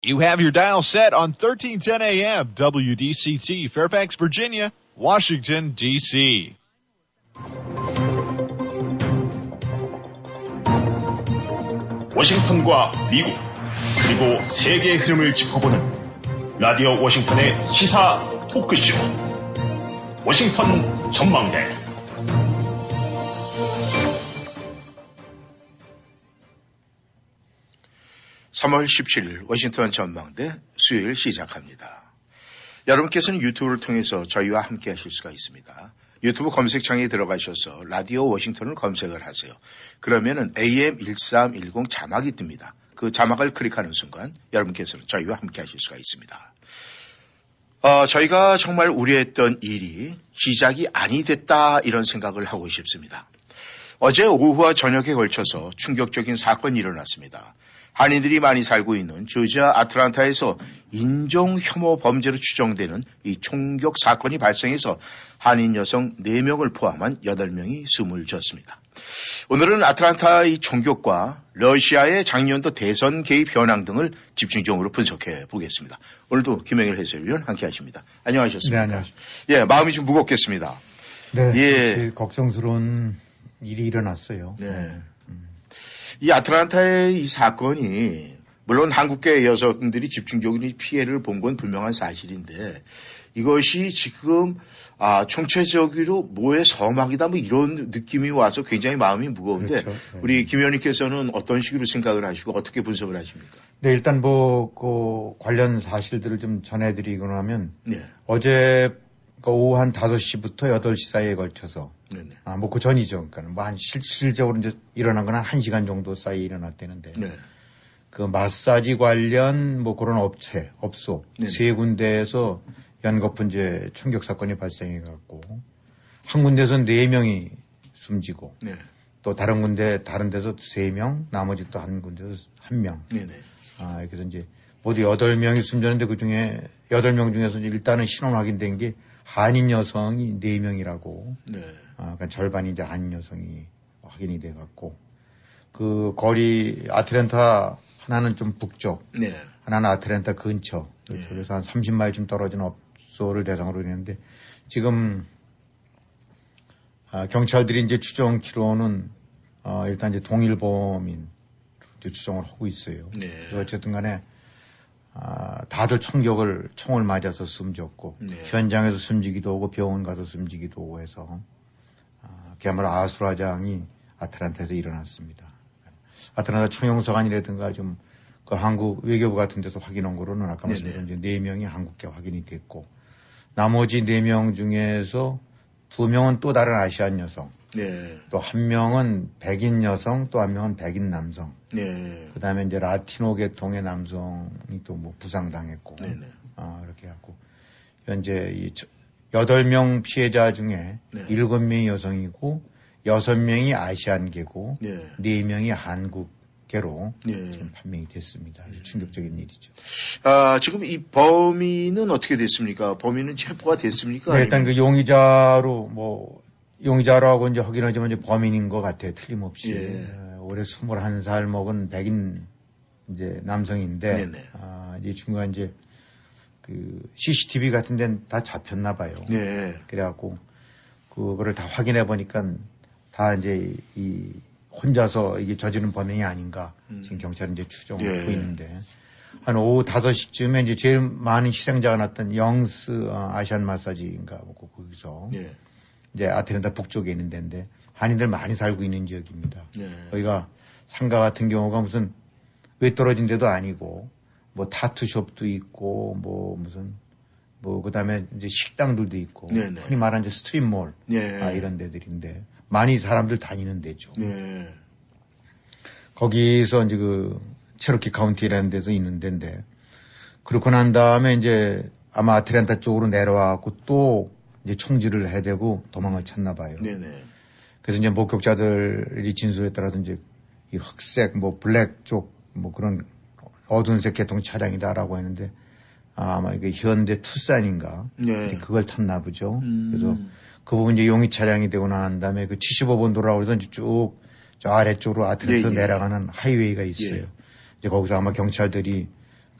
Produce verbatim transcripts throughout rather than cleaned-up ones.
You have your dial set on thirteen ten A M, W D C T, Fairfax, Virginia, Washington, D C 워싱턴과 미국, 그리고 세계의 흐름을 짚어보는 라디오 워싱턴의 시사 토크쇼, 워싱턴 전망대. 삼월 십칠일 워싱턴 전망대 수요일 시작합니다. 여러분께서는 유튜브를 통해서 저희와 함께 하실 수가 있습니다. 유튜브 검색창에 들어가셔서 라디오 워싱턴을 검색을 하세요. 그러면은 에이엠 일삼일공 자막이 뜹니다. 그 자막을 클릭하는 순간 여러분께서는 저희와 함께 하실 수가 있습니다. 어, 저희가 정말 우려했던 일이 시작이 아니 됐다 이런 생각을 하고 싶습니다. 어제 오후와 저녁에 걸쳐서 충격적인 사건이 일어났습니다. 한인들이 많이 살고 있는 조지아 아틀란타에서 인종 혐오 범죄로 추정되는 이 총격 사건이 발생해서 한인 여성 네 명을 포함한 여덟 명이 숨을 지었습니다. 오늘은 아틀란타 이 총격과 러시아의 작년도 대선 개입 현황 등을 집중적으로 분석해 보겠습니다. 오늘도 김영일 해설위원 함께 하십니다. 안녕하셨습니까? 네, 안녕하십니까. 예, 마음이 좀 무겁겠습니다. 네, 예. 걱정스러운 일이 일어났어요. 네. 이 아틀란타의 이 사건이 물론 한국계 여성들이 집중적으로 피해를 본 건 분명한 사실인데 이것이 지금 아, 총체적으로 뭐의 서막이다 뭐 이런 느낌이 와서 굉장히 마음이 무거운데 그렇죠. 네. 우리 김 의원님께서는 어떤 식으로 생각을 하시고 어떻게 분석을 하십니까? 네, 일단 뭐, 그 관련 사실들을 좀 전해드리고 나면 네. 어제 그 오후 한 다섯 시부터 여덟 시 사이에 걸쳐서 네네. 아, 뭐 그 전이죠. 그러니까 뭐 한 실질적으로 이제 일어난 건 한 한 시간 정도 사이에 일어났다는데 네. 그 마사지 관련 뭐 그런 업체, 업소 네네. 세 군데에서 연거푸 이제 총격 사건이 발생해 갖고 한 군데에서 네 명이 숨지고 네. 또 다른 군데 다른 데서 세 명, 나머지 또 한 군데서 한 명. 네네. 아, 그래서 이제 모두 여덟 명이 숨졌는데 그 중에 여덟 명 중에서 일단은 신원 확인된 게 한인 여성이 네 명이라고. 네. 아, 그러니까 절반이 이제 한인 여성이 확인이 돼 갖고 그 거리 아틀랜타 하나는 좀 북쪽, 네. 하나는 아틀랜타 근처, 네. 그래서 한 삼십 마일쯤 떨어진 업소를 대상으로 했는데 지금 아, 경찰들이 이제 추정키로는 어, 일단 이제 동일범인 이제 추정을 하고 있어요. 네. 그래서 어쨌든 간에 아, 다들 총격을 총을 맞아서 숨졌고 네. 현장에서 숨지기도 하고 병원 가서 숨지기도 하고 해서 아, 그야말로 아수라장이 아틀란타에서 일어났습니다. 아틀란타 총영사관이라든가 좀 그 한국 외교부 같은 데서 확인한 거로는 아까 말씀드린 이제 네 명이 한국계 확인이 됐고 나머지 네 명 중에서 두 명은 또 다른 아시안 여성, 네. 또 한 명은 백인 여성, 또 한 명은 백인 남성. 네. 그 다음에 이제 라티노 계통의 남성이 또 뭐 부상당했고. 네네. 아, 이렇게 해갖고. 현재 이 여덟 명 피해자 중에 네. 일곱 명이 여성이고, 여섯 명이 아시안계고, 네. 네 명이 한국계로 네. 지금 판명이 됐습니다. 아주 충격적인 일이죠. 아, 지금 이 범인은 어떻게 됐습니까? 범인은 체포가 됐습니까? 네, 일단 그 용의자로 뭐, 용의자라고 이제 확인하지만 이제 범인인 것 같아요. 틀림없이. 예. 올해 스물한 살 먹은 백인 이제 남성인데, 네네. 아, 이 친구가 이제 그 씨씨티비 같은 데는 다 잡혔나 봐요. 네. 그래갖고 그거를 다 확인해 보니까 다 이제 이 혼자서 이게 저지른 범행이 아닌가. 음. 지금 경찰은 이제 추정을 예. 하고 있는데, 한 오후 다섯 시쯤에 이제 제일 많은 희생자가 났던 영스 어, 아시안 마사지인가 보고 거기서 네. 이제 아틀란타 북쪽에 있는 데인데 한인들 많이 살고 있는 지역입니다. 네. 거기가 상가 같은 경우가 무슨 왜 떨어진 데도 아니고 뭐 타투숍도 있고 뭐 무슨 뭐 그다음에 이제 식당들도 있고 네네. 흔히 말하는 이제 스트릿몰 네. 아, 이런 데들인데 많이 사람들 다니는 데죠. 네. 거기서 이제 그 체로키 카운티라는 데서 있는 데인데 그렇고 난 다음에 이제 아마 아틀란타 쪽으로 내려와갖고 또 이제 총질을 해대고 도망을 쳤나 봐요. 네네. 그래서 이제 목격자들이 진술에 따라서 이제 이 흑색 뭐 블랙 쪽 뭐 그런 어두운색 계통 차량이다라고 했는데 아, 아마 이게 현대 투싼인가 네. 그걸 탔나 보죠. 음. 그래서 그 부분 이제 용의 차량이 되고 난 다음에 그 칠십오 번 도로라고 해서 이제 쭉 저 아래쪽으로 아틀란타 예, 예. 내려가는 하이웨이가 있어요. 예. 이제 거기서 아마 경찰들이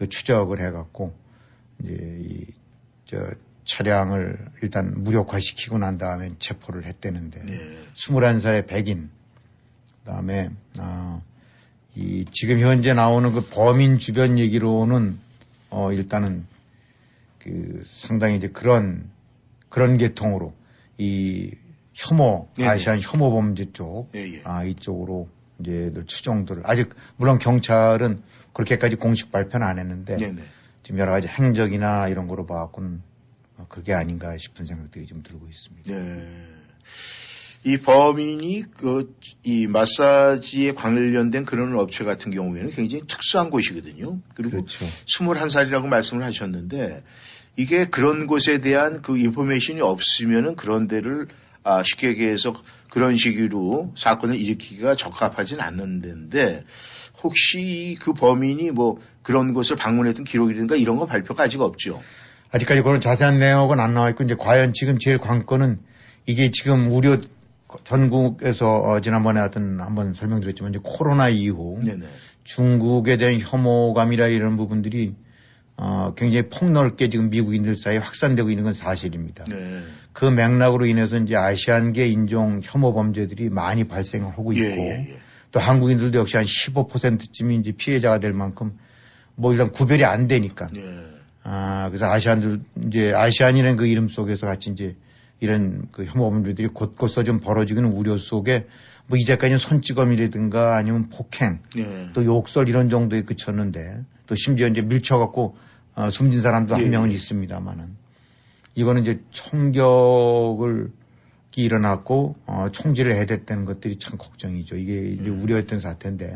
그 추적을 해갖고 이제 이 저 차량을 일단 무력화시키고 난 다음에 체포를 했대는데 네. 스물한 살의 백인 그다음에 어, 이 지금 현재 나오는 그 범인 주변 얘기로는 어 일단은 그 상당히 이제 그런 그런 계통으로 이 혐오 네네. 아시안 혐오 범죄 쪽 예, 예. 아 이쪽으로 이제 추정들을 아직 물론 경찰은 그렇게까지 공식 발표는 안 했는데 네네. 지금 여러 가지 행적이나 이런 거로 봐갖고는 그게 아닌가 싶은 생각들이 좀 들고 있습니다. 네. 이 범인이 그 이 마사지에 관련된 그런 업체 같은 경우에는 굉장히 특수한 곳이거든요. 그리고 그렇죠. 스물한 살이라고 말씀을 하셨는데 이게 그런 곳에 대한 그 인포메이션이 없으면은 그런 데를 아, 쉽게 얘기해서 그런 식으로 사건을 일으키기가 적합하진 않는 데인데 혹시 그 범인이 뭐 그런 곳을 방문했던 기록이든가 이런 거 발표가 아직 없죠. 아직까지 그런 자세한 내용은 안 나와 있고 이제 과연 지금 제일 관건은 이게 지금 우려 전국에서 어, 지난번에 하여튼 한번 설명드렸지만 이제 코로나 이후 네네. 중국에 대한 혐오감이라 이런 부분들이 어, 굉장히 폭넓게 지금 미국인들 사이에 확산되고 있는 건 사실입니다. 네. 그 맥락으로 인해서 이제 아시안계 인종 혐오 범죄들이 많이 발생하고 있고 예, 예, 예. 또 한국인들도 역시 한 십오 퍼센트쯤이 이제 피해자가 될 만큼 뭐 일단 구별이 안 되니까. 예. 아, 그래서 아시안들 이제 아시안이라는 그 이름 속에서 같이 이제 이런 그 혐오 범죄들이 곳곳서 좀 벌어지는 우려 속에 뭐 이제까지는 손찌검이라든가 아니면 폭행 예. 또 욕설 이런 정도에 그쳤는데 또 심지어 이제 밀쳐갖고 어, 숨진 사람도 예, 한 명은 예. 있습니다만은 이거는 이제 총격을 일어났고 어, 총질을 해야 됐다는 것들이 참 걱정이죠. 이게 이제 음. 우려했던 사태인데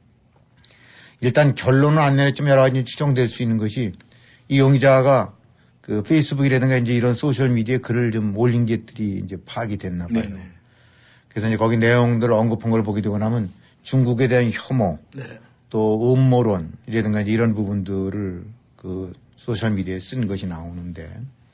일단 결론은 안 내렸지만 여러 가지 추정될 수 있는 것이 이 용의자가 그 페이스북이라든가 이제 이런 소셜 미디어에 글을 좀 올린 것들이 이제 파악이 됐나 봐요. 네네. 그래서 이제 거기 내용들을 언급한 걸 보게 되고 나면 중국에 대한 혐오 네. 또 음모론이라든가 이런 부분들을 그 소셜 미디어에 쓴 것이 나오는데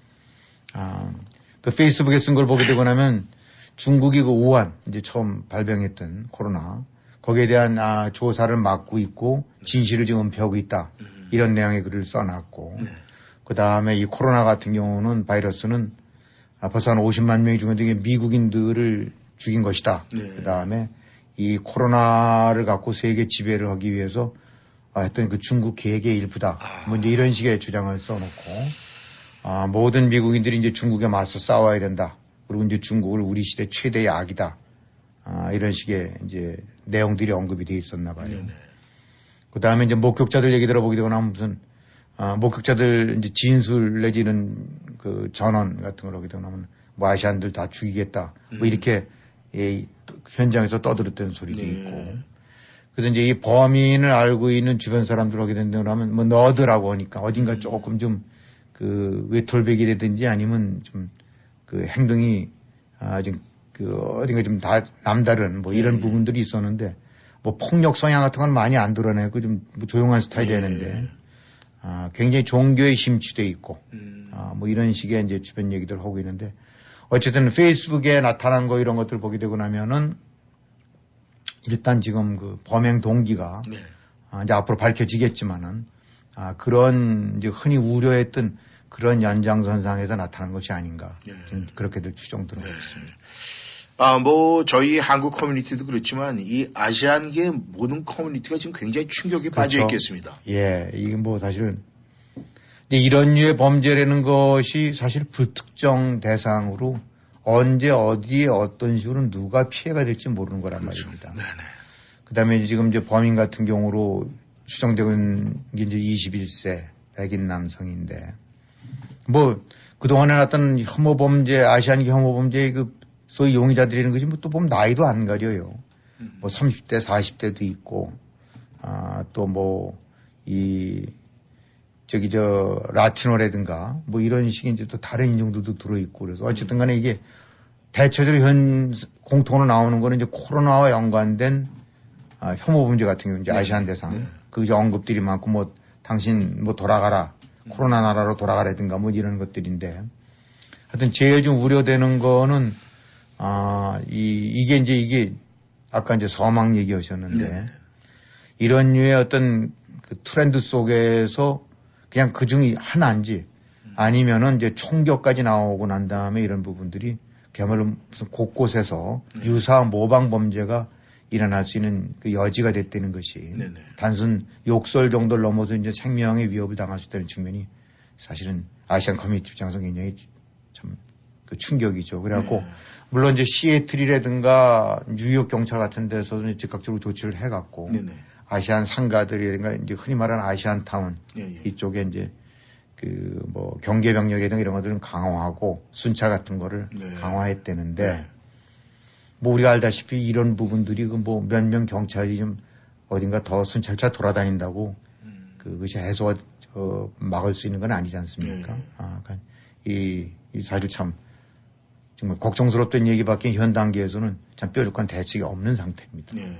아, 그 페이스북에 쓴 걸 보게 되고 나면 중국이 그 우한 이제 처음 발병했던 코로나 거기에 대한 아, 조사를 막고 있고 진실을 지금 은폐하고 있다. 음. 이런 내용의 글을 써놨고 네. 그 다음에 이 코로나 같은 경우는 바이러스는 아, 벌써 한 오십만 명이 죽은 게 미국인들을 죽인 것이다. 네. 그 다음에 이 코로나를 갖고 세계 지배를 하기 위해서 아, 했던 그 중국 계획의 일부다. 아. 뭐 이제 이런 식의 주장을 써놓고 아, 모든 미국인들이 이제 중국에 맞서 싸워야 된다. 그리고 이제 중국을 우리 시대 최대의 악이다. 아, 이런 식의 이제 내용들이 언급이 돼 있었나 봐요. 네네. 그 다음에 이제 목격자들 얘기 들어보게 되거나 무슨 아, 목격자들 이제 진술 내지는 그 전원 같은 걸 하게 되면 뭐 아시안들 다 죽이겠다. 음. 뭐 이렇게 이 현장에서 떠들었던 소리도 네. 있고. 그래서 이제 이 범인을 알고 있는 주변 사람들 하게 된다고 하면 뭐 너드라고 하니까 어딘가 음. 조금 좀 그 외톨백이라든지 아니면 좀 그 행동이 아, 좀 그 어딘가 좀 다 남다른 뭐 이런 네. 부분들이 있었는데 뭐 폭력 성향 같은 건 많이 안 드러내고 좀 조용한 스타일이었는데 네. 아, 굉장히 종교에 심취돼 있고, 음. 아, 뭐 이런 식의 이제 주변 얘기들 하고 있는데, 어쨌든 페이스북에 나타난 거 이런 것들 보게 되고 나면은, 일단 지금 그 범행 동기가, 네. 아, 이제 앞으로 밝혀지겠지만은, 아, 그런 이제 흔히 우려했던 그런 연장선상에서 나타난 것이 아닌가. 네. 지금 그렇게들 추정들은 하고 있습니다. 아, 뭐, 저희 한국 커뮤니티도 그렇지만, 이 아시안계 모든 커뮤니티가 지금 굉장히 충격에 빠져 그렇죠. 있겠습니다. 예, 이게 뭐 사실은, 근데 이런 류의 범죄라는 것이 사실 불특정 대상으로 언제 어디에 어떤 식으로 누가 피해가 될지 모르는 거란 그렇죠. 말입니다. 네네. 그 다음에 지금 이제 범인 같은 경우로 추정되고 있는 게 이제 이십일 세 백인 남성인데, 뭐, 그동안에 나왔던 혐오 범죄, 아시안계 혐오 범죄의 그 소위 용의자들이라는 것이 뭐 또 보면 나이도 안 가려요. 음. 뭐 삼십 대, 사십 대도 있고, 아, 또 뭐, 이, 저기 저, 라티노라든가, 뭐 이런 식의 이제 또 다른 인종들도 들어있고, 그래서 어쨌든 간에 이게 대체적으로 현, 공통으로 나오는 거는 이제 코로나와 연관된 아, 혐오 범죄 같은 경우 이제 네. 아시안 대상. 네. 그 이제 언급들이 많고 뭐, 당신 뭐 돌아가라. 음. 코로나 나라로 돌아가라든가 뭐 이런 것들인데. 하여튼 제일 좀 우려되는 거는 아, 이, 이게 이제 이게 아까 이제 서막 얘기하셨는데 네. 이런 류의 어떤 그 트렌드 속에서 그냥 그 중에 하나인지 아니면은 이제 총격까지 나오고 난 다음에 이런 부분들이 그야말로 무슨 곳곳에서 네. 유사한 모방 범죄가 일어날 수 있는 그 여지가 됐다는 것이 네네. 단순 욕설 정도를 넘어서 이제 생명의 위협을 당할 수 있다는 측면이 사실은 아시안 커뮤니티 입장에서 굉장히 참 그 충격이죠. 그래갖고 네. 물론 이제 시애틀이라든가 뉴욕 경찰 같은 데서는 즉각적으로 조치를 해갖고 네네. 아시안 상가들이라든가 이제 흔히 말하는 아시안 타운 네네. 이쪽에 이제 그 뭐 경계 병력이라든가 이런 것들은 강화하고 순찰 같은 거를 네. 강화했다는데 네. 뭐 우리가 알다시피 이런 부분들이 그 뭐 몇 명 경찰이 좀 어딘가 더 순찰차 돌아다닌다고 음. 그것이 해소가 어, 막을 수 있는 건 아니지 않습니까? 네. 아, 그러니까 이, 이 사실 참 정말 걱정스럽던 얘기밖에 현 단계에서는 참 뾰족한 대책이 없는 상태입니다. 네.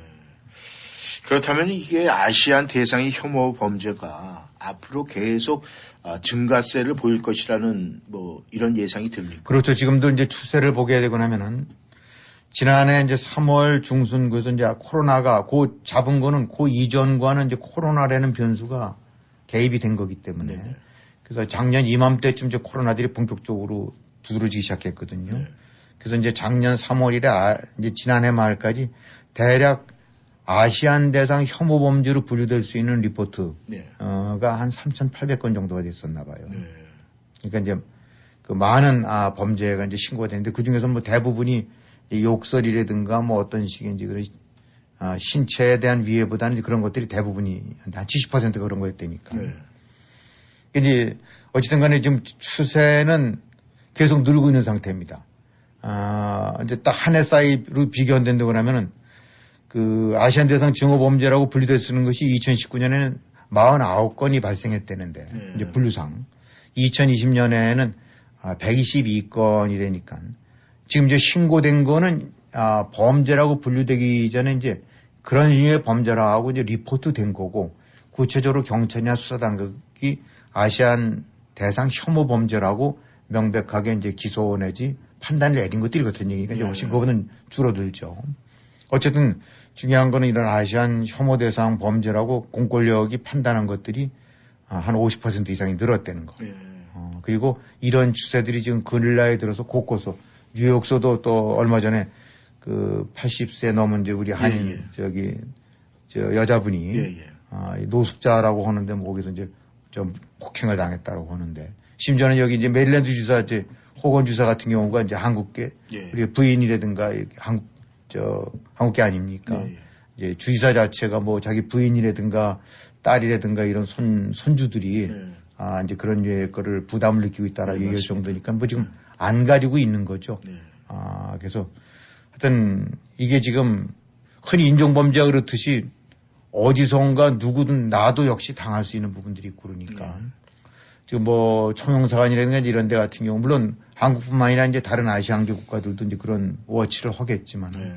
그렇다면 이게 아시안 대상의 혐오 범죄가 앞으로 계속 어, 증가세를 보일 것이라는 뭐 이런 예상이 듭니까? 그렇죠. 지금도 이제 추세를 보게 되고 나면은 지난해 이제 삼월 중순 그래서 이제 코로나가 그 잡은 거는 그 이전과는 이제 코로나라는 변수가 개입이 된 거기 때문에 네네. 그래서 작년 이맘때쯤 이제 코로나들이 본격적으로 두드러지기 시작했거든요. 네. 그래서 이제 작년 삼월이래 아, 이제 지난해 말까지 대략 아시안 대상 혐오 범죄로 분류될 수 있는 리포트가 네. 한 삼천팔백 건 정도가 됐었나 봐요. 네. 그러니까 이제 그 많은 아, 범죄가 이제 신고가 되는데 그 중에서 뭐 대부분이 욕설이라든가 뭐 어떤 식인지 그런 아, 신체에 대한 위해보다는 그런 것들이 대부분이 한 칠십 퍼센트가 그런 거였다니까. 네. 이제 어쨌든 간에 지금 추세는 계속 늘고 있는 상태입니다. 아, 이제 딱 한 해 사이로 비교한다고 하면은 그 아시안 대상 증오 범죄라고 분류됐는 것이 이천십구 년에는 사십구 건이 발생했다는데 네. 이제 분류상 이천이십 년에는 아, 백이십이 건이라니까 지금 이제 신고된 거는 아, 범죄라고 분류되기 전에 이제 그런 류의 범죄라고 하고 이제 리포트 된 거고 구체적으로 경찰이나 수사당국이 아시안 대상 혐오 범죄라고 명백하게 이제 기소 내지 판단을 내린 것들이 그렇다는 얘기니까 이제 훨씬 그거는 줄어들죠. 어쨌든 중요한 거는 이런 아시안 혐오 대상 범죄라고 공권력이 판단한 것들이 한 오십 퍼센트 이상이 늘었다는 거. 예. 어, 그리고 이런 추세들이 지금 근래에 들어서 곳곳으로 뉴욕서도 또 얼마 전에 그 팔십 세 넘은 이제 우리 한인 예, 예. 저기 저 여자분이 예, 예. 아, 노숙자라고 하는데 뭐 거기서 이제 좀 폭행을 당했다고 하는데 심지어는 여기 이제 메릴랜드 주사 이제 호건 주사 같은 경우가 이제 한국계 예. 우리 부인이라든가 한국 저 한국계 아닙니까? 예, 예. 이제 주의사 자체가 뭐 자기 부인이라든가 딸이라든가 이런 손 손주들이 예. 아 이제 그런 류의 거를 부담을 느끼고 있다라고 네, 얘기할 정도니까 뭐 지금 네. 안 가지고 있는 거죠. 네. 아 그래서 하여튼 이게 지금 흔히 인종범죄가 그렇듯이 어디선가 누구든 나도 역시 당할 수 있는 부분들이 있고 그러니까 네. 지금 뭐 총영사관이라든가 이런 데 같은 경우 물론 한국뿐만 아니라 이제 다른 아시안계 국가들도 이제 그런 워치를 하겠지만 네.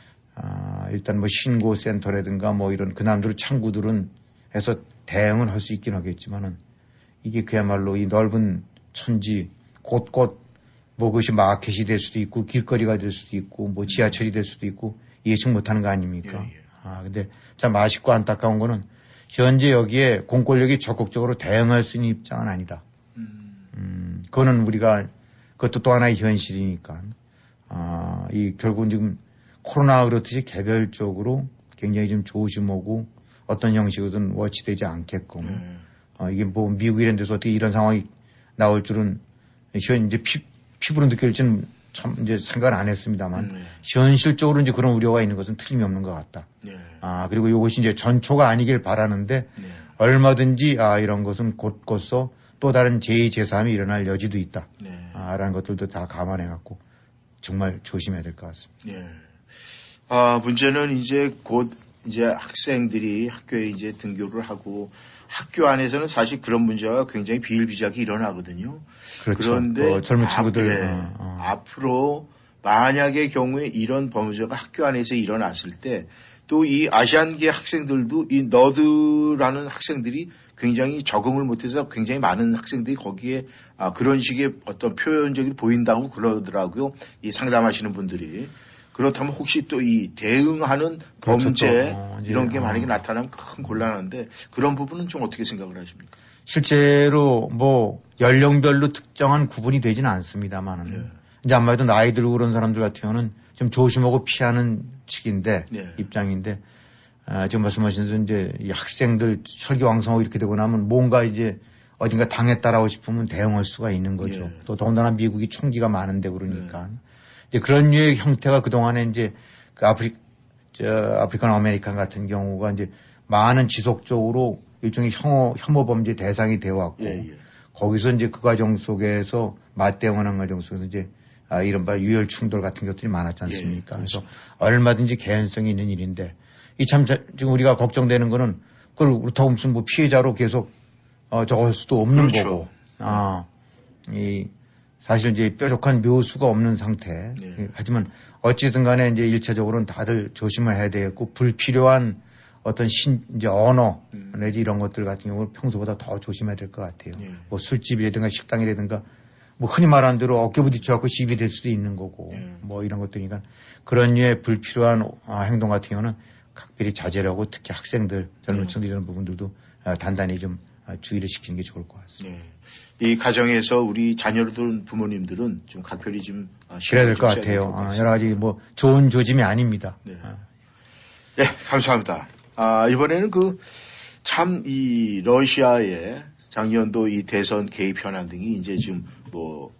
아 일단 뭐 신고센터라든가 뭐 이런 그남들 창구들은 해서 대응을 할 수 있긴 하겠지만은 이게 그야말로 이 넓은 천지 곳곳 뭐 그것이 마켓이 될 수도 있고 길거리가 될 수도 있고 뭐 지하철이 될 수도 있고 예측 못하는 거 아닙니까? 예, 예. 아 근데 참 아쉽고 안타까운 거는 현재 여기에 공권력이 적극적으로 대응할 수 있는 입장은 아니다. 음, 음 그거는 우리가 그것도 또 하나의 현실이니까 아 이 결국은 지금 코로나 그렇듯이 개별적으로 굉장히 좀 조심하고 어떤 형식으로든 워치되지 않게끔. 음. 어, 이게 뭐 미국 이런 데서 어떻게 이런 상황이 나올 줄은 현 이제 피, 피부로 느낄지는 참 이제 생각을 안 했습니다만 네. 현실적으로 이제 그런 우려가 있는 것은 틀림이 없는 것 같다. 네. 아 그리고 이것이 이제 전초가 아니길 바라는데 네. 얼마든지 아 이런 것은 곳곳서 또 다른 제이, 제삼이 일어날 여지도 있다. 네. 아라는 것들도 다 감안해 갖고 정말 조심해야 될 것 같습니다. 네. 아 문제는 이제 곧 이제 학생들이 학교에 이제 등교를 하고 학교 안에서는 사실 그런 문제가 굉장히 비일비재하게 일어나거든요. 그렇죠. 그런데 어, 젊은 친구들 네, 어, 어. 앞으로 만약의 경우에 이런 범죄가 학교 안에서 일어났을 때 또 이 아시안계 학생들도 이 너드라는 학생들이 굉장히 적응을 못해서 굉장히 많은 학생들이 거기에 아, 그런 식의 어떤 표현적이 보인다고 그러더라고요. 이 상담하시는 분들이. 그렇다면 혹시 또 이 대응하는 범죄 그렇죠. 어, 이런 게 어. 만약에 나타나면 큰 곤란한데 그런 부분은 좀 어떻게 생각을 하십니까? 실제로 뭐 연령별로 특정한 구분이 되지는 않습니다만은 네. 이제 아무래도 나이 들고 그런 사람들 같은 경우는 좀 조심하고 피하는 측인데 네. 입장인데 아, 지금 말씀하신 대로 이제 이 학생들 혈기왕성하고 이렇게 되고 나면 뭔가 이제 어딘가 당했다라고 싶으면 대응할 수가 있는 거죠. 네. 또 더군다나 미국이 총기가 많은데 그러니까 네. 이제 그런 류의 형태가 그동안에 이제 그 아프리, 저, 아프리칸 아메리칸 같은 경우가 이제 많은 지속적으로 일종의 혐오, 혐오 범죄 대상이 되어 왔고 예, 예. 거기서 이제 그 과정 속에서 맞대응하는 과정 속에서 이제 아, 이른바 유혈 충돌 같은 것들이 많았지 않습니까? 예, 그래서 얼마든지 개연성이 있는 일인데 이 참 지금 우리가 걱정되는 거는 그걸 그렇다고 무슨 뭐 피해자로 계속 어, 적을 수도 없는 그렇죠. 거고 아, 이 사실 이제 뾰족한 묘수가 없는 상태. 네. 하지만 어찌든 간에 이제 일차적으로는 다들 조심을 해야 되겠고 불필요한 어떤 신, 이제 언어 음. 내지 이런 것들 같은 경우는 평소보다 더 조심해야 될 것 같아요. 네. 뭐 술집이라든가 식당이라든가 뭐 흔히 말하는 대로 어깨 부딪혀갖고 시비 될 수도 있는 거고 네. 뭐 이런 것들이니까 그런 류의 불필요한 아, 행동 같은 경우는 각별히 자제를 하고 특히 학생들 젊은 층들 이런 부분들도 아, 단단히 좀 아, 주의를 시키는 게 좋을 것 같습니다. 네. 이 가정에서 우리 자녀를 둔 부모님들은 좀 각별히 좀 아, 그래야 될 것 같아요. 아, 여러 가지 뭐 좋은 조짐이 아닙니다. 네. 아. 네, 감사합니다. 아, 이번에는 그 참 이 러시아의 작년도 이 대선 개입 현안 등이 이제 지금 뭐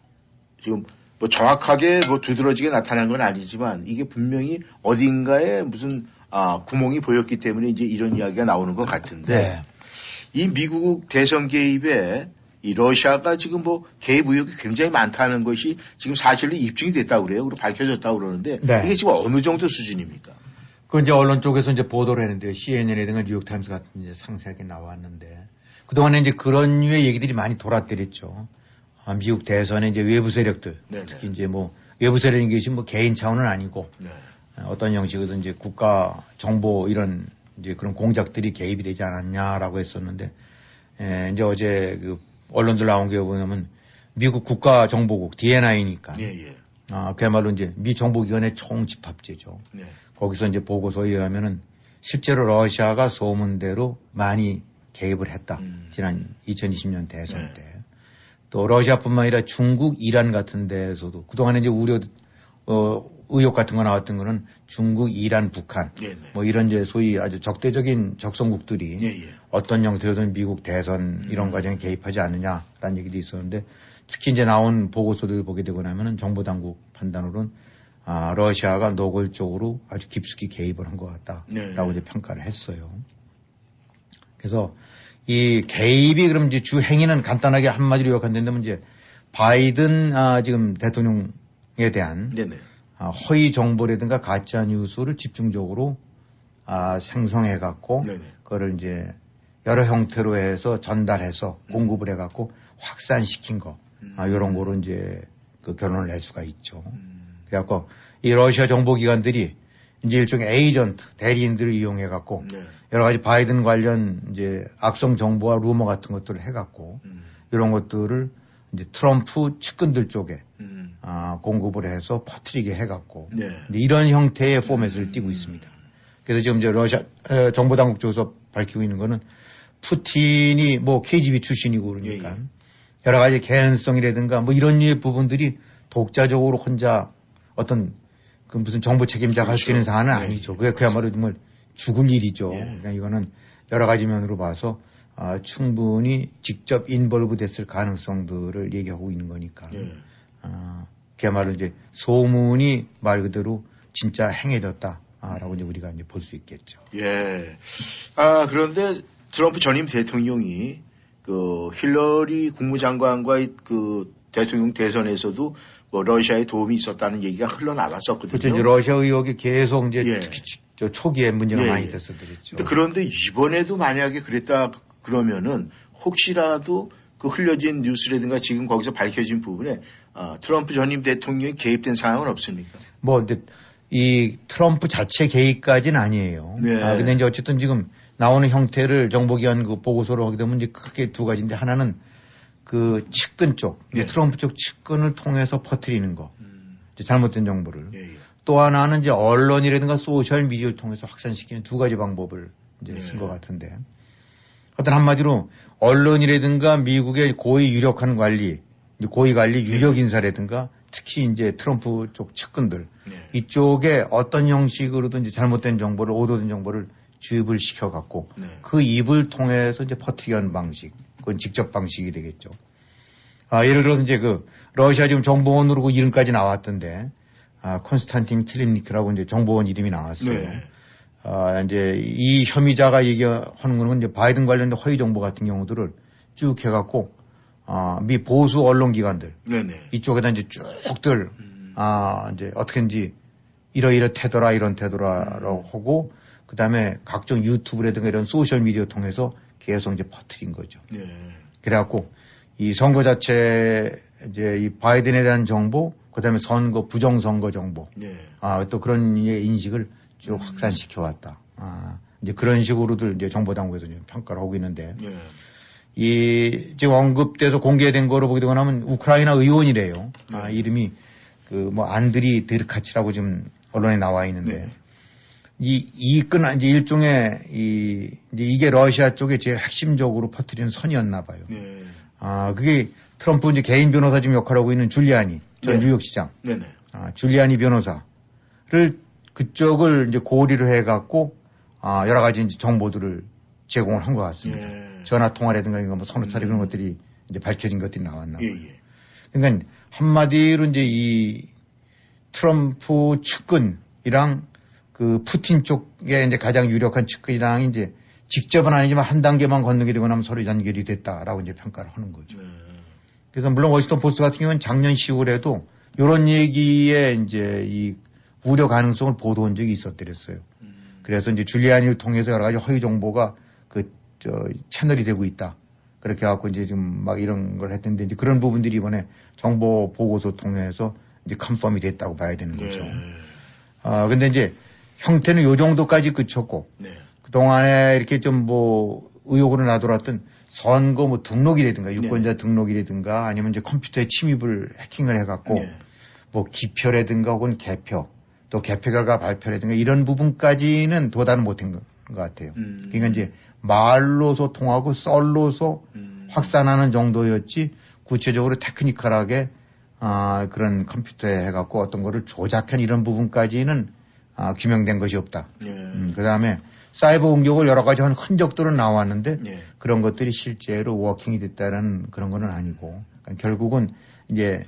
지금 뭐 정확하게 뭐 두드러지게 나타난 건 아니지만 이게 분명히 어딘가에 무슨 아, 구멍이 보였기 때문에 이제 이런 이야기가 나오는 것 같은데 네. 이 미국 대선 개입에 이 러시아가 지금 뭐 개입 의혹이 굉장히 많다는 것이 지금 사실로 입증이 됐다고 그래요. 그리고 밝혀졌다고 그러는데 네. 이게 지금 어느 정도 수준입니까? 그 이제 언론 쪽에서 이제 보도를 했는데 씨엔엔이라든가 뉴욕타임스 같은 이제 상세하게 나왔는데 그동안에 이제 그런 류의 얘기들이 많이 돌았더랬죠. 아, 미국 대선에 이제 외부 세력들 네네. 특히 이제 뭐 외부 세력인 것이 뭐 개인 차원은 아니고 네. 어떤 형식으로든 이제 국가 정보 이런 이제 그런 공작들이 개입이 되지 않았냐라고 했었는데 에, 이제 어제 그 언론들 나온 게 보면 미국 국가정보국 디엔아이니까 예, 예. 아, 그야말로 이제 미 정보기관의 총집합제죠. 네. 거기서 이제 보고서에 의하면은 실제로 러시아가 소문대로 많이 개입을 했다. 음. 지난 이천이십 년 대선 네. 때. 또 러시아뿐만 아니라 중국, 이란 같은 데에서도 그동안에 이제 우려, 어, 의혹 같은 거 나왔던 거는 중국, 이란, 북한. 네, 네. 뭐 이런 이제 소위 아주 적대적인 적성국들이 예, 예. 어떤 형태로든 미국 대선 이런 음. 과정에 개입하지 않느냐라는 얘기도 있었는데 특히 이제 나온 보고서들을 보게 되고 나면은 정보당국 판단으로는 아, 러시아가 노골적으로 아주 깊숙이 개입을 한 것 같다라고 네. 이제 평가를 했어요. 그래서 이 개입이 그럼 이제 주 행위는 간단하게 한마디로 요약한다면 이제 바이든 아, 지금 대통령에 대한 네네. 아, 허위 정보라든가 가짜 뉴스를 집중적으로 아, 생성해 갖고 네네. 그거를 이제 여러 형태로 해서 전달해서 음. 공급을 해 갖고 확산시킨 거 음. 아, 이런 거로 이제 그 결론을 낼 수가 있죠. 음. 그래갖고 이 러시아 정보기관들이 이제 일종의 에이전트, 대리인들을 이용해갖고 네. 여러 가지 바이든 관련 이제 악성 정보와 루머 같은 것들을 해갖고 음. 이런 것들을 이제 트럼프 측근들 쪽에 음. 아, 공급을 해서 퍼뜨리게 해갖고 네. 이제 이런 형태의 포맷을 음. 띠고 있습니다. 그래서 지금 이제 러시아 에, 정보당국 쪽에서 밝히고 있는 거는 푸틴이 뭐 케이지비 출신이고 그러니까 예, 예. 여러 가지 개연성이라든가 뭐 이런 류의 부분들이 독자적으로 혼자 어떤 그 무슨 정보 책임자가 할 수 있는 그렇죠. 사안은 예, 아니죠. 예. 그게 그야말로 정말 죽을 일이죠. 예. 그러니까 이거는 여러 가지 면으로 봐서 아, 충분히 직접 인벌브 됐을 가능성들을 얘기하고 있는 거니까. 예. 아, 그야말로 이제 소문이 말 그대로 진짜 행해졌다라고 이제 우리가 이제 볼 수 있겠죠. 예. 아, 그런데 트럼프 전임 대통령이 그 힐러리 국무장관과의 그 대통령 대선에서도 뭐 러시아의 도움이 있었다는 얘기가 흘러나갔었거든요. 그렇죠. 이제 러시아 의혹이 계속 이제 예. 특히 저 초기에 문제가 예, 많이 예. 됐었더랬죠. 근데 그런데 이번에도 만약에 그랬다 그러면은 혹시라도 그 흘려진 뉴스라든가 지금 거기서 밝혀진 부분에 아, 트럼프 전임 대통령이 개입된 상황은 없습니까? 뭐 근데 이 트럼프 자체 개입까지는 아니에요. 네. 아, 근데 이제 어쨌든 지금 나오는 형태를 정보기관 그 보고서로 하게 되면 이제 크게 두 가지인데 하나는 그 측근 쪽, 네. 트럼프 쪽 측근을 통해서 퍼뜨리는 거, 음. 이제 잘못된 정보를. 예, 예. 또 하나는 이제 언론이라든가 소셜 미디어를 통해서 확산시키는 두 가지 방법을 이제 쓴 것 같은데. 어떤 한마디로 언론이라든가 미국의 고위 유력한 관리, 고위 관리 유력 인사라든가 특히 이제 트럼프 쪽 측근들 네. 이쪽에 어떤 형식으로든 이제 잘못된 정보를 오도된 정보를 주입을 시켜갖고 네. 그 입을 통해서 이제 퍼뜨리게 하는 방식, 그건 직접 방식이 되겠죠. 아, 예를 들어서 이제 그 러시아 지금 정보원으로 그 이름까지 나왔던데, 아, 콘스탄틴 킬림니크라고 이제 정보원 이름이 나왔어요. 네. 아, 이제 이 혐의자가 얘기하는 거는 이제 바이든 관련된 허위 정보 같은 경우들을 쭉 해갖고, 아, 미 보수 언론기관들. 네네. 이쪽에다 이제 쭉들, 음. 아, 이제 어떻게인지 이러이렇대더라, 이런 태도라라고 음. 하고, 그 다음에 각종 유튜브라든가 이런 소셜미디어 통해서 계속 이제 퍼뜨린 거죠. 네. 그래갖고 이 선거 자체, 이제 이 바이든에 대한 정보, 그 다음에 선거, 부정선거 정보. 네. 아, 또 그런 인식을 쭉 확산시켜 왔다. 아, 이제 그런 식으로들 이제 정보당국에서 평가를 하고 있는데. 네. 이, 지금 언급돼서 공개된 거로 보게 되고 나면 우크라이나 의원이래요. 네. 아, 이름이 그 뭐 안드리 데르카치라고 지금 언론에 나와 있는데. 네. 이, 이 끈, 이제 일종의 이, 이제 이게 러시아 쪽에 제일 핵심적으로 퍼뜨리는 선이었나 봐요. 네. 아, 그게 트럼프 이제 개인 변호사 지금 역할을 하고 있는 줄리아니, 전 네. 뉴욕시장. 네네. 아, 줄리아니 변호사를 그쪽을 이제 고리를 해갖고, 아, 여러 가지 이제 정보들을 제공을 한 것 같습니다. 네. 전화 통화라든가 이런 뭐 서너 차례 음. 그런 것들이 이제 밝혀진 것들이 나왔나 봐요. 예, 예. 그러니까 한마디로 이제 이 트럼프 측근이랑 그 푸틴 쪽에 이제 가장 유력한 측근이랑 이제 직접은 아니지만 한 단계만 건너게 되고 나면 서로 연결이 됐다라고 이제 평가를 하는 거죠. 네. 그래서 물론 워싱턴 포스트 같은 경우는 작년 시월에도 이런 얘기에 이제 이 우려 가능성을 보도한 적이 있었더랬어요. 음. 그래서 이제 줄리아니를 통해서 여러 가지 허위 정보가 그 저 채널이 되고 있다. 그렇게 해갖고 이제 지금 막 이런 걸 했는데 이제 그런 부분들이 이번에 정보 보고서 통해서 이제 컨펌이 됐다고 봐야 되는 거죠. 네. 아 근데 이제 형태는 요 정도까지 그쳤고, 네. 그동안에 이렇게 좀 뭐 의혹으로 나돌았던 선거 뭐 등록이라든가 유권자 네. 등록이라든가 아니면 이제 컴퓨터에 침입을 해킹을 해갖고 네. 뭐 기표라든가 혹은 개표 또 개표 결과 발표라든가 이런 부분까지는 도달은 못한 것 같아요. 음. 그러니까 이제 말로 소통하고 썰로서 음. 확산하는 정도였지 구체적으로 테크니컬하게 아, 그런 컴퓨터에 해갖고 어떤 거를 조작한 이런 부분까지는 아, 규명된 것이 없다. 예. 음, 그 다음에 사이버 공격을 여러 가지 한 흔적들은 나왔는데 예. 그런 것들이 실제로 워킹이 됐다는 그런 거는 아니고 그러니까 결국은 이제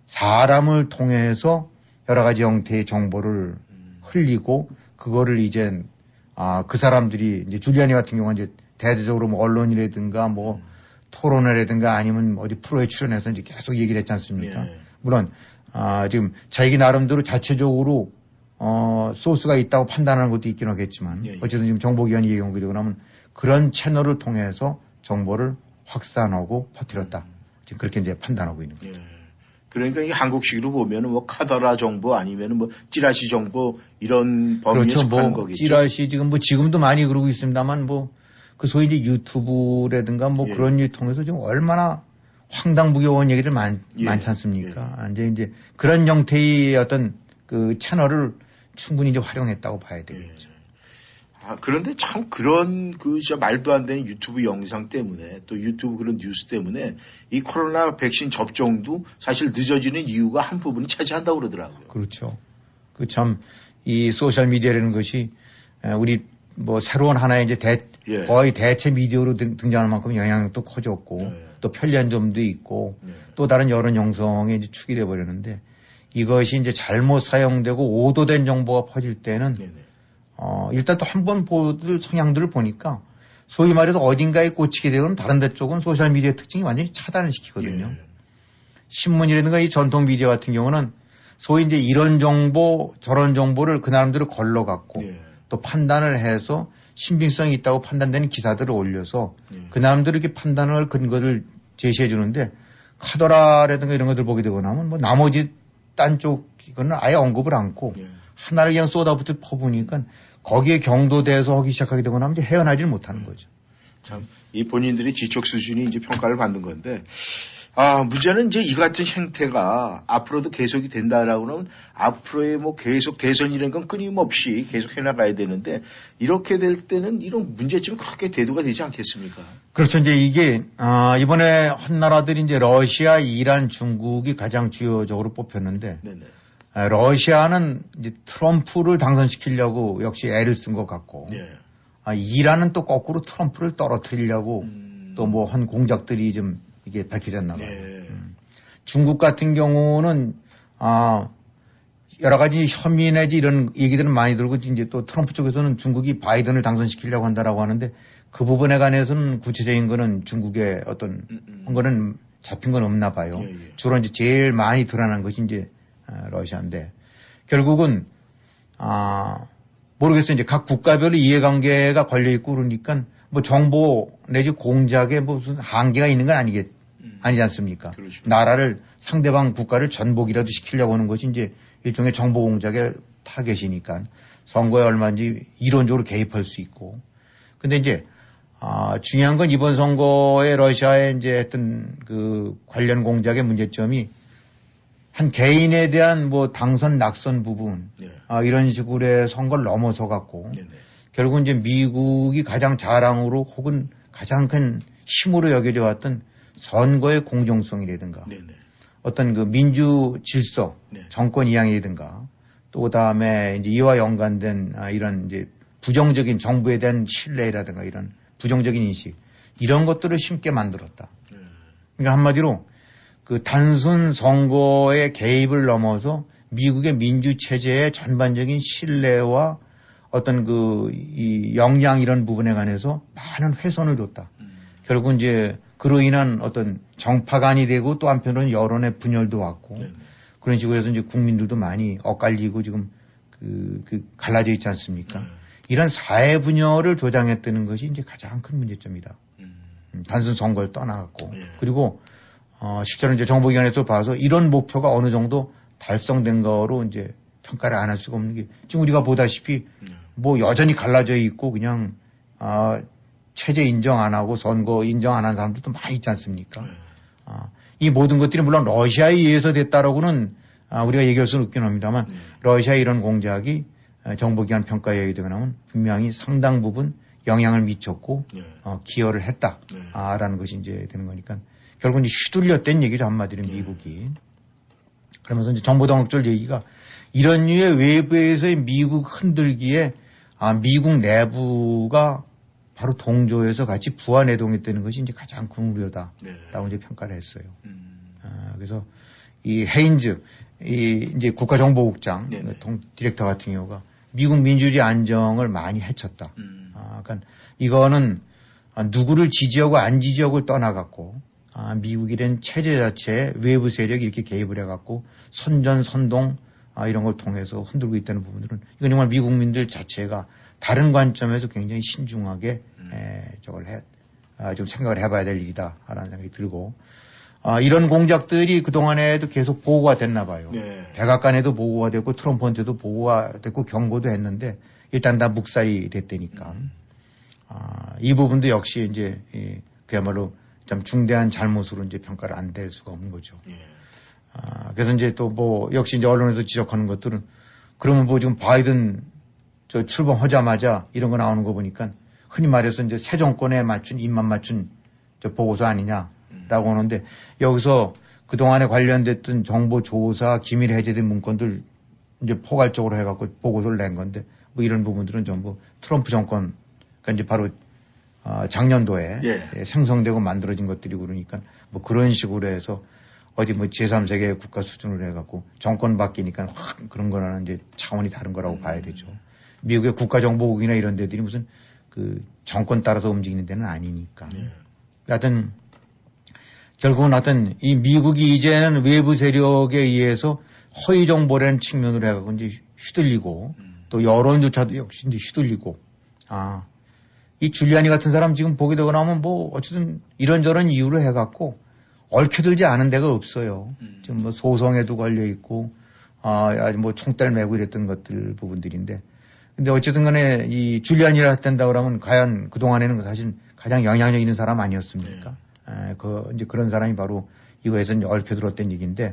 사람을 통해서 여러 가지 형태의 정보를 음. 흘리고 그거를 이제 아, 그 사람들이 이제 줄리아니 같은 경우는 이제 대대적으로 뭐 언론이라든가 뭐 음. 토론회라든가 아니면 어디 프로에 출연해서 이제 계속 얘기를 했지 않습니까? 예. 물론 아, 지금 자기 나름대로 자체적으로 어, 소스가 있다고 판단하는 것도 있긴 하겠지만, 예, 예. 어쨌든 지금 정보기관이 얘기하고 되고 나면 그런 채널을 통해서 정보를 확산하고 퍼뜨렸다. 음. 지금 그렇게 이제 판단하고 있는 거죠. 예. 그러니까 이 한국식으로 보면은 뭐 카더라 정보 아니면은 뭐 찌라시 정보 이런 범위에 그렇죠. 속하는 뭐 거겠죠. 찌라시 지금 뭐 지금도 많이 그러고 있습니다만 뭐 그 소위 이제 유튜브라든가 뭐 예. 그런 일 통해서 지금 얼마나 황당무계한 얘기들 많, 예. 많지 않습니까? 예. 이제 이제 그런 형태의 어떤 그 채널을 충분히 이제 활용했다고 봐야 되겠죠. 예. 아, 그런데 참 그런 그 진짜 말도 안 되는 유튜브 영상 때문에 또 유튜브 그런 뉴스 때문에 이 코로나 백신 접종도 사실 늦어지는 이유가 한 부분을 차지한다고 그러더라고요. 그렇죠. 그 참 이 소셜 미디어라는 것이 우리 뭐 새로운 하나의 이제 대, 예. 거의 대체 미디어로 등, 등장할 만큼 영향력도 커졌고 예. 또 편리한 점도 있고 예. 또 다른 여러 영성에 이제 축이 돼 버렸는데 이것이 이제 잘못 사용되고 오도된 정보가 퍼질 때는 네네. 어, 일단 또 한 번 보들 성향들을 보니까 소위 말해서 어딘가에 꽂히게 되면 다른 데 쪽은 소셜 미디어 특징이 완전히 차단을 시키거든요. 예. 신문이라든가 이 전통 미디어 같은 경우는 소위 이제 이런 정보 저런 정보를 그 나름대로 걸러갖고 예. 또 판단을 해서 신빙성이 있다고 판단되는 기사들을 올려서 예. 그 나름대로 이렇게 판단을 근거를 제시해 주는데 카더라라든가 이런 것들 보게 되고 나면 뭐 나머지 딴 쪽 이거는 아예 언급을 않고 예. 하나를 그냥 쏟아부터 퍼부니까 거기에 경도돼서 하기 시작하게 되고 나면 이제 헤어나질 못하는 거죠. 참 이 본인들이 지적 수준이 이제 평가를 받는 건데 아, 문제는 이제 이 같은 형태가 앞으로도 계속이 된다라고는 앞으로의 뭐 계속 대선이라는 건 끊임없이 계속 해나가야 되는데 이렇게 될 때는 이런 문제점이 크게 대두가 되지 않겠습니까? 그렇죠. 이제 이게, 아, 이번에 한 나라들이 이제 러시아, 이란, 중국이 가장 주요적으로 뽑혔는데, 네네. 아, 러시아는 이제 트럼프를 당선시키려고 역시 애를 쓴 것 같고, 네. 아, 이란은 또 거꾸로 트럼프를 떨어뜨리려고 음... 또 뭐 한 공작들이 좀 이게 밝혀졌나 봐요. 네. 음. 중국 같은 경우는, 아, 여러 가지 혐의 내지 이런 얘기들은 많이 들고 이제 또 트럼프 쪽에서는 중국이 바이든을 당선시키려고 한다라고 하는데 그 부분에 관해서는 구체적인 거는 중국의 어떤 음, 음. 한 거는 잡힌 건 없나 봐요. 예, 예. 주로 이제 제일 많이 드러난 것이 이제 러시아인데 결국은, 아, 모르겠어요. 이제 각 국가별로 이해관계가 걸려있고 그러니까 뭐 정보 내지 공작에 무슨 한계가 있는 건 아니겠, 음. 아니지 않습니까? 그렇죠. 나라를 상대방 국가를 전복이라도 시키려고 하는 것이 이제 일종의 정보 공작의 타겟이니까 선거에 얼마든지 이론적으로 개입할 수 있고. 근데 이제, 아, 중요한 건 이번 선거에 러시아에 이제 했던 그 관련 공작의 문제점이 한 개인에 대한 뭐 당선 낙선 부분, 네. 아, 이런 식으로의 선거를 넘어서 갖고 네, 네. 결국 이제 미국이 가장 자랑으로 혹은 가장 큰 힘으로 여겨져 왔던 선거의 공정성이라든가 네, 네. 어떤 그 민주 질서, 네. 정권 이양이라든가 또 그다음에 이제 이와 연관된 아, 이런 이제 부정적인 정부에 대한 신뢰라든가 이런 부정적인 인식 이런 것들을 심게 만들었다. 네. 그러니까 한마디로 그 단순 선거의 개입을 넘어서 미국의 민주 체제의 전반적인 신뢰와 어떤 그 이 역량 이런 부분에 관해서 많은 훼손을 줬다. 음. 결국 이제 그로 인한 어떤 정파간이 되고 또 한편으로는 여론의 분열도 왔고 네. 그런 식으로 해서 이제 국민들도 많이 엇갈리고 지금 그, 그 갈라져 있지 않습니까? 네. 이런 사회 분열을 조장했다는 것이 이제 가장 큰 문제점이다. 음. 단순 선거를 떠나갔고 네. 그리고 어, 실제로 이제 정보기관에서 봐서 이런 목표가 어느 정도 달성된 거로 이제 평가를 안 할 수가 없는 게 지금 우리가 보다시피 네. 뭐 여전히 갈라져 있고 그냥 아, 체제 인정 안 하고 선거 인정 안 한 사람들도 많이 있지 않습니까? 네. 아, 이 모든 것들이 물론 러시아에 의해서 됐다라고는 아, 우리가 얘기할 수는 없긴 합니다만 네. 러시아의 이런 공작이 정보기관 평가에 의하면 분명히 상당 부분 영향을 미쳤고 네. 어, 기여를 했다라는 네. 것이 이제 되는 거니까 결국 이제 휘둘렸다는 얘기죠 한마디로 네. 미국이. 그러면서 이제 정보당국절 얘기가 이런 류의 외부에서의 미국 흔들기에 아, 미국 내부가 바로 동조해서 같이 부안해동했다는 것이 이제 가장 큰 우려다라고 네. 이제 평가를 했어요. 음. 아, 그래서 이 헤인즈, 이 이제 국가정보국장 네. 동, 디렉터 같은 경우가 미국 민주주의 안정을 많이 해쳤다. 음. 아, 그러니까 이거는 누구를 지지하고 안 지지하고를 떠나갔고 아, 미국이란 체제 자체에 외부 세력이 이렇게 개입을 해갖고 선전 선동 아, 이런 걸 통해서 흔들고 있다는 부분들은 이건 정말 미국민들 자체가 다른 관점에서 굉장히 신중하게 음. 에, 저걸 해, 아, 좀 생각을 해봐야 될 일이다라는 생각이 들고 아, 이런 공작들이 그동안에도 계속 보고가 됐나 봐요. 네. 백악관에도 보고가 됐고 트럼프한테도 보고가 됐고 경고도 했는데 일단 다 묵살이 됐다니까 음. 아, 이 부분도 역시 이제 이, 그야말로 좀 중대한 잘못으로 이제 평가를 안 될 수가 없는 거죠. 네. 아, 그래서 이제 또 뭐 역시 이제 언론에서 지적하는 것들은 그러면 뭐 지금 바이든 저 출범하자마자 이런 거 나오는 거 보니까 흔히 말해서 이제 새 정권에 맞춘 입맛 맞춘 저 보고서 아니냐라고 음. 하는데 여기서 그동안에 관련됐던 정보 조사 기밀 해제된 문건들 이제 포괄적으로 해갖고 보고서를 낸 건데 뭐 이런 부분들은 전부 트럼프 정권 그러니까 이제 바로 어, 작년도에 예. 예, 생성되고 만들어진 것들이고 그러니까 뭐 그런 식으로 해서 어디 뭐 제삼 세계 국가 수준으로 해갖고 정권 바뀌니까 확 그런 거라는 이제 차원이 다른 거라고 음. 봐야 되죠. 미국의 국가정보국이나 이런 데들이 무슨 그 정권 따라서 움직이는 데는 아니니까. 예. 하여튼 결국은 하여튼 이 미국이 이제는 외부 세력에 의해서 허위 정보라는 측면으로 해갖고 이제 휘둘리고 음. 또 여론조차도 역시 이제 휘둘리고 아, 이 줄리아니 같은 사람 지금 보게 되고 나면 뭐 어쨌든 이런저런 이유로 해갖고 얽혀들지 않은 데가 없어요. 음. 지금 뭐 소송에도 걸려있고 아, 뭐 총대를 메고 이랬던 것들 부분들인데 근데 어쨌든 간에 이 줄리아니를 했단다 그러면 과연 그동안에는 사실 가장 영향력 있는 사람 아니었습니까? 네. 에, 그, 이제 그런 사람이 바로 이거에서 얽혀들었던 얘기인데,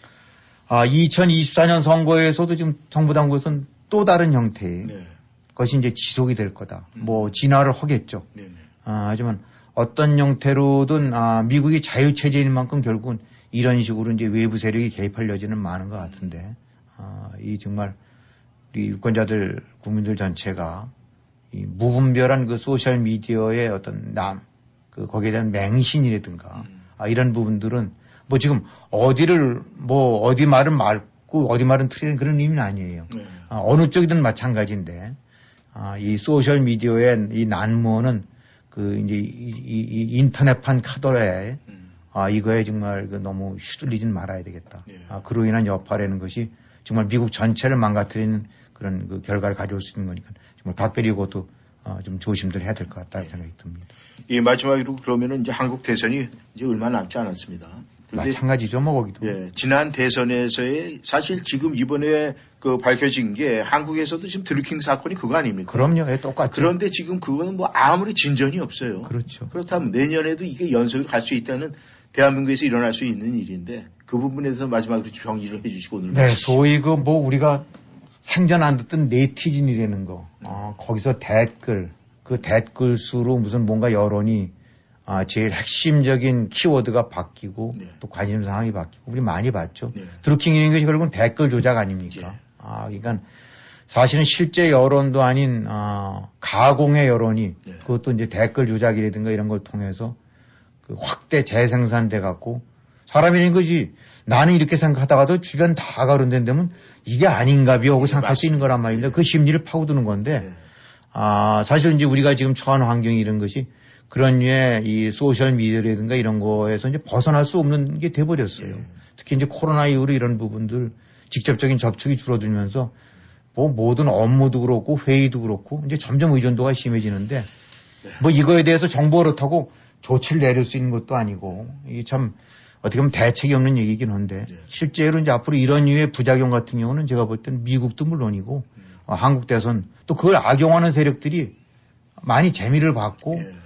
아, 이천이십사 년 선거에서도 지금 정부 당국에서는 또 다른 형태의 네. 것이 이제 지속이 될 거다. 음. 뭐 진화를 하겠죠. 네네. 아, 하지만 어떤 형태로든 아, 미국이 자유체제인 만큼 결국은 이런 식으로 이제 외부 세력이 개입할 여지는 많은 것 같은데, 아, 이 정말 우리 유권자들, 국민들 전체가 이 무분별한 그 소셜 미디어의 어떤 남, 그 거기에 대한 맹신이라든가 음. 아, 이런 부분들은 뭐 지금 어디를 뭐 어디 말은 맑고 어디 말은 틀린 그런 의미는 아니에요. 네. 아, 어느 쪽이든 마찬가지인데 아, 이 소셜 미디어의 이 난무는 그 이제 이, 이, 이 인터넷판 카더라에 음. 아, 이거에 정말 그 너무 휘둘리진 말아야 되겠다. 네. 아, 그로 인한 여파라는 것이 정말 미국 전체를 망가뜨리는 그런 그 결과를 가져올 수 있는 거니까 정말 각별히 이것도 어, 좀 조심들 해야 될 것 같다는 네. 생각이 듭니다. 이 마지막으로 그러면은 이제 한국 대선이 이제 얼마 남지 않았습니다. 마찬가지죠, 뭐 거기도. 예, 지난 대선에서의 사실 지금 이번에 그 밝혀진 게 한국에서도 지금 드루킹 사건이 그거 아닙니까? 그럼요, 예, 똑같죠. 그런데 지금 그거는 뭐 아무리 진전이 없어요. 그렇죠. 그렇다면 내년에도 이게 연속으로 갈 수 있다는 대한민국에서 일어날 수 있는 일인데 그 부분에 대해서 마지막으로 정리를 해주시고 오늘. 네, 소위 그 뭐 우리가 생전 안 듣던 네티즌이라는 거, 어, 거기서 댓글, 그 댓글 수로 무슨 뭔가 여론이 아, 제일 핵심적인 키워드가 바뀌고 네. 또 관심 사항이 바뀌고 우리 많이 봤죠. 네. 드루킹이라는 것이 결국은 댓글 조작 아닙니까? 네. 아, 그러니까 사실은 실제 여론도 아닌 아, 가공의 여론이 네. 그것도 이제 댓글 조작이라든가 이런 걸 통해서 그 확대 재생산돼 갖고 사람이라는 것이 나는 이렇게 생각하다가도 주변 다 가른다면 이게 아닌가비 하고 네, 생각할 맞습니다. 수 있는 거란 말입니다. 그 심리를 파고드는 건데 네. 아, 사실 이제 우리가 지금 처한 환경이 이런 것이 그런 류의 이 소셜미디어라든가 이런 거에서 이제 벗어날 수 없는 게 돼버렸어요. 네. 특히 이제 코로나 이후로 이런 부분들 직접적인 접촉이 줄어들면서 뭐 모든 업무도 그렇고 회의도 그렇고 이제 점점 의존도가 심해지는데 네. 뭐 이거에 대해서 정보를 그렇다고 조치를 내릴 수 있는 것도 아니고 이게 참 어떻게 보면 대책이 없는 얘기긴 한데 네. 실제로 이제 앞으로 이런 류의 부작용 같은 경우는 제가 볼 때는 미국도 물론이고 음. 어, 한국 대선 또 그걸 악용하는 세력들이 많이 재미를 받고 네.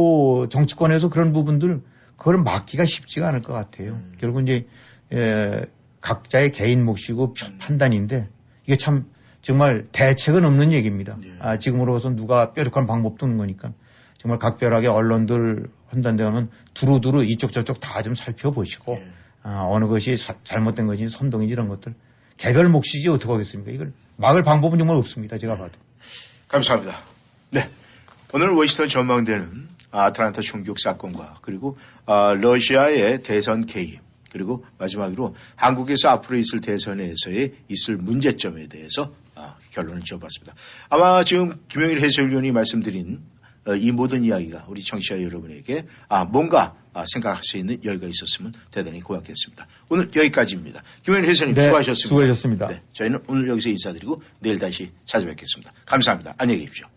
또 정치권에서 그런 부분들 그걸 막기가 쉽지가 않을 것 같아요. 음. 결국 이제 에, 각자의 개인 몫이고 음. 판단인데 이게 참 정말 대책은 없는 얘기입니다. 네. 아, 지금으로서 누가 뾰족한 방법도 없는 거니까 정말 각별하게 언론들 판단되면 두루두루 이쪽 저쪽 다 좀 살펴보시고 네. 아, 어느 것이 사, 잘못된 것인지 선동인지 이런 것들 개별 몫이지 어떻게 하겠습니까? 이걸 막을 방법은 정말 없습니다. 제가 봐도. 감사합니다. 네. 오늘 워싱턴 전망대는 아틀란타 총격 사건과 그리고 아, 러시아의 대선 개입 그리고 마지막으로 한국에서 앞으로 있을 대선에서의 있을 문제점에 대해서 아, 결론을 지어봤습니다. 아마 지금 김영일 해설위원이 말씀드린 어, 이 모든 이야기가 우리 청취자 여러분에게 아, 뭔가 아, 생각할 수 있는 여유가 있었으면 대단히 고맙겠습니다. 오늘 여기까지입니다. 김영일 해설님 네, 수고하셨습니다. 수고하셨습니다. 네, 저희는 오늘 여기서 인사드리고 내일 다시 찾아뵙겠습니다. 감사합니다. 안녕히 계십시오.